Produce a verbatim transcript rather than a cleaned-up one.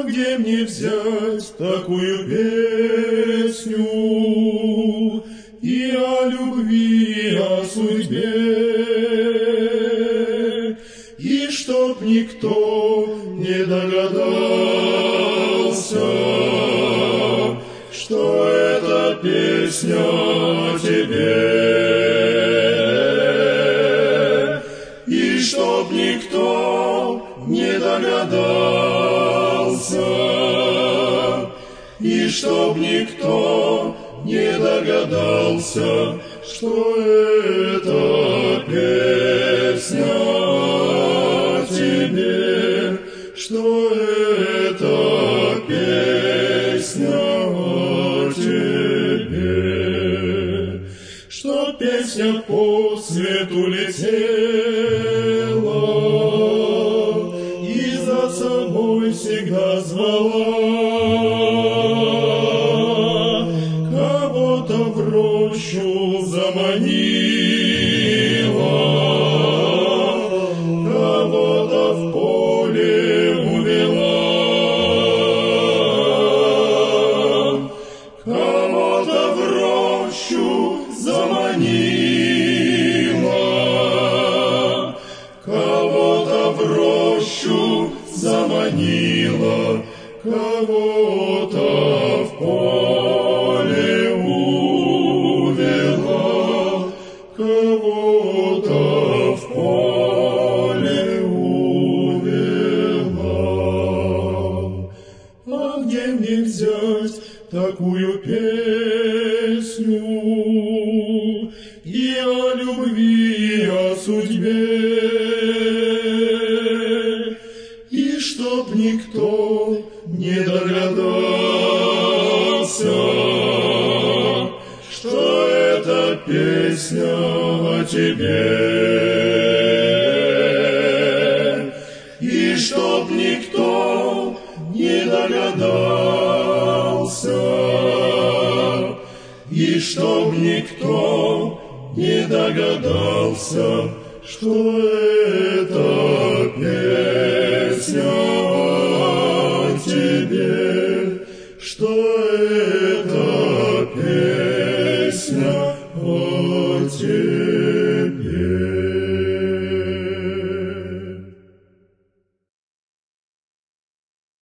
А где мне взять такую песню и о любви, о судьбе, и чтоб никто не догадался, что это песня о тебе, и чтоб никто не догадался, и чтоб никто не догадался, что это песня о тебе, что это песня о тебе, что песня по свету летела и за собой всегда звала, кого-то в рощу заманила, кого-то в поле увела, кого-то в рощу заманила, кого-то в рощу заманила, кого-то в поле увела, кого-то в поле увела. А где мне взять такую песню и о любви, и о судьбе, и чтоб никто не догадался, что это песня о тебе, и чтоб никто не догадался, и чтоб никто не догадался, что это песня о тебе, что это